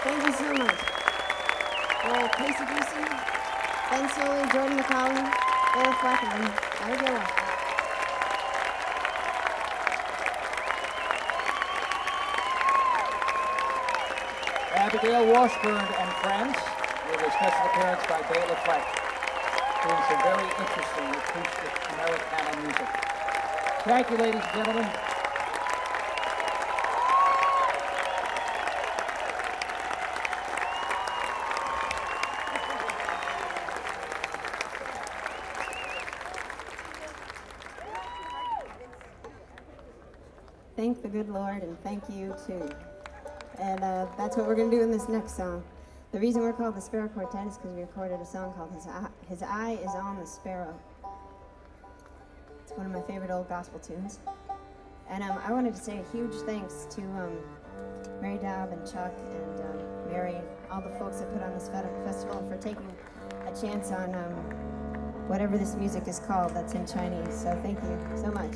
Thank you so much. Casey Goosey, Ben Soley, Jordan McCollum, Bela Fleck, and Abigail Washburn. Abigail Washburn and friends, with a special appearance by Bela Fleck, doing some very interesting acoustic Americana music. Thank you, ladies and gentlemen. Thank the good Lord, and thank you too. And that's what we're going to do in this next song. The reason we're called the Sparrow Quartet is because we recorded a song called His Eye is on the Sparrow. It's one of my favorite old gospel tunes. And I wanted to say a huge thanks to Mary Daub and Chuck and Mary, all the folks that put on this festival, for taking a chance on whatever this music is called that's in Chinese. So thank you so much.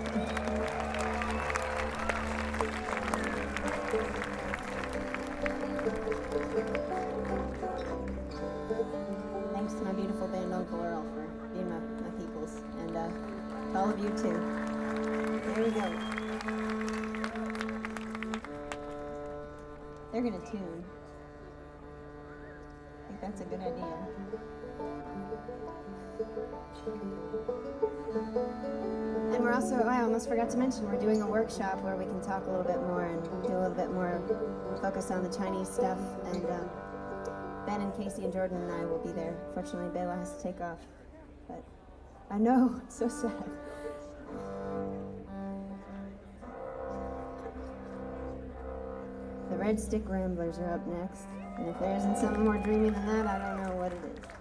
Thanks to my beautiful band Uncle Earl for being my peoples, and to all of you too. There we go. They're gonna tune. I think that's a good idea. And we're also, I almost forgot to mention, we're doing a workshop where we can talk a little bit more and do a little bit more focus on the Chinese stuff. And Ben and Casey and Jordan and I will be there. Fortunately, Bela has to take off. But I know, it's so sad. The Red Stick Ramblers are up next. And if there isn't something more dreamy than that, I don't know what it is.